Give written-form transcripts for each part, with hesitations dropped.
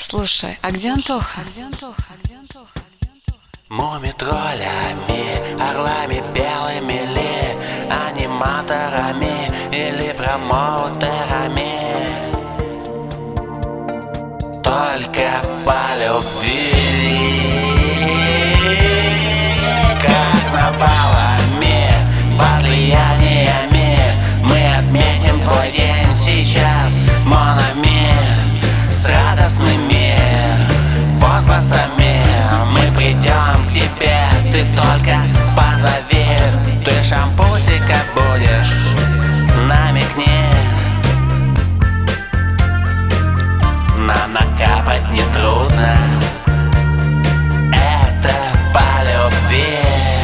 Слушай, а где Антоха? Мумий-троллями, орлами белыми ли, аниматорами или промоутерами? Только по любви, карнавалами, возлияниями мы отметим твой день сейчас, монами, с радостными возгласами. Мы придем к тебе, ты только позови. Ты шампусика будешь, намекни. Нам накапать нетрудно, это по любви.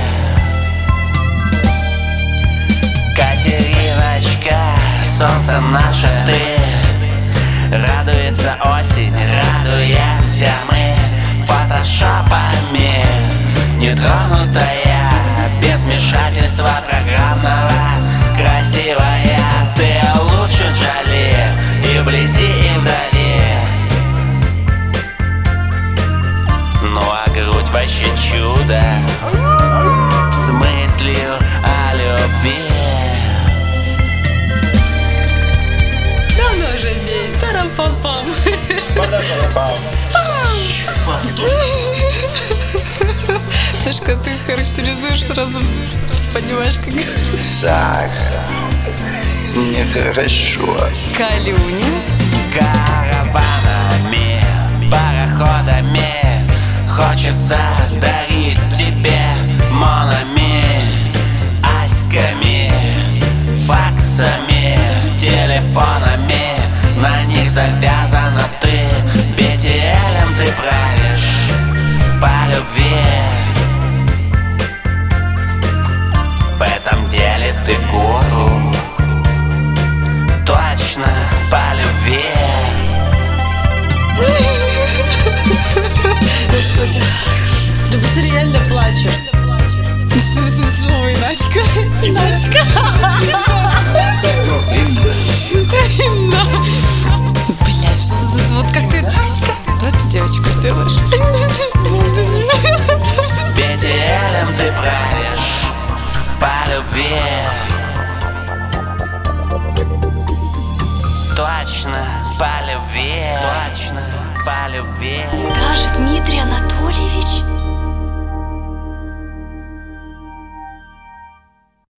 Катериночка, солнце наше ты, радуется осень, радуемся мы фотошопами. Нетронутая, без вмешательства программного, красивая. Ты лучше Джоли и вблизи, и вдали. Ну а грудь вообще чудо, с мыслью о любви. Давно уже здесь, тарам-пам-пам. Знаешь, когда ты характеризуешь, сразу понимаешь, как... Так, нехорошо. Калюня. Караванами, пароходами хочется дарить тебе монами, аськами, факсами, телефонами. На них завязана ты, BTL ты правишь по любви. В этом деле ты гуру, точно по любви. Господи, да ты реально плачешь. Ой, Надька. Блять, что за... Вот как ты... Что ты, девочка, делаешь? BTL ты правишь по любви. Точно по любви. Точно по любви. Даже Дмитрий Анатольевич?